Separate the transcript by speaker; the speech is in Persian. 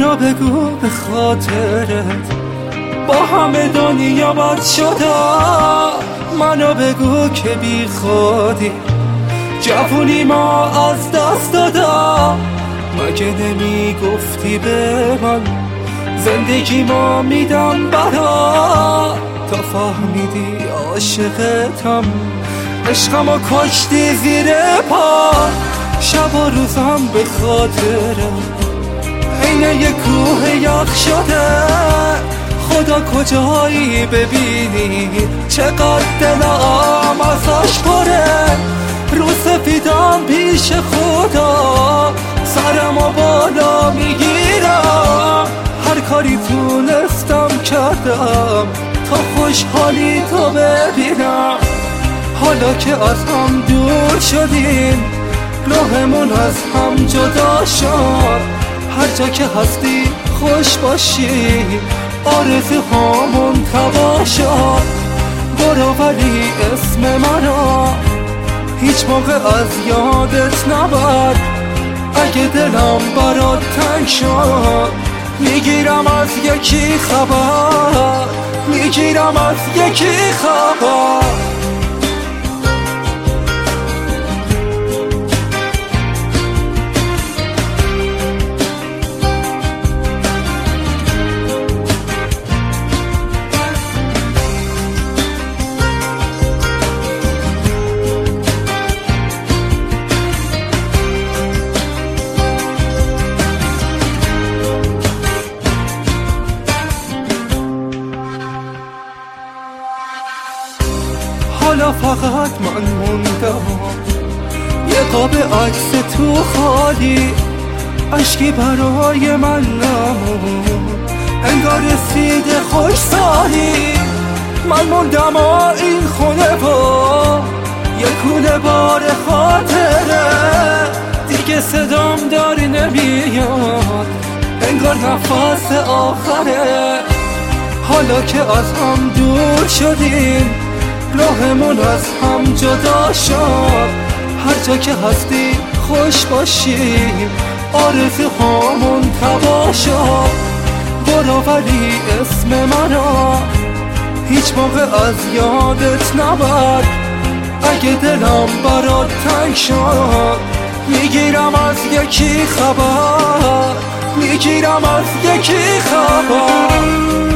Speaker 1: منو بگو به خاطرت با همه دنیا بد شدم. منو بگو که بی خودی جوونی ما از دست دادم. مگه نمی گفتی به من زندگی ما میدم برات؟ تا فهمیدی عاشقتم عشقمو کشتی زیر پا. شب و روزم به خاطرم عین یک کوه یخ شده. خدا کجایی ببینی چقدر دلم ازش پره. رو سفیدم پیش خدا سرمو بالا میگیرم. هر کاری تونستم کردم تا خوشحالی تو ببینم. حالا که از هم دور شدیم راهمون از هم جدا شد. هر جا که هستی خوش باشی آرزوهامون تباه شد. برو ولی اسم منو هیچ موقع از یادت نبر. اگه دلم برات تنگ شد میگیرم از یکی خبر، میگیرم از یکی خبر. حالا فقط من موندم یه قاب عکس تو خالی. عشقی برای من نمون انگار رسیده خوش سالی. من موندم این خونه با یه کوله بار خاطره. دیگه صدام داری نمیاد انگار نفس آخره. حالا که از هم دور شدیم راهمون از هم جدا شد. هر جا که هستی خوش باشی آرزوهامون تباه شد. برو ولی اسم منو هیچ موقع از یادت نبر. اگه دلم برات تنگ شد میگیرم از یکی خبر، میگیرم از یکی خبر.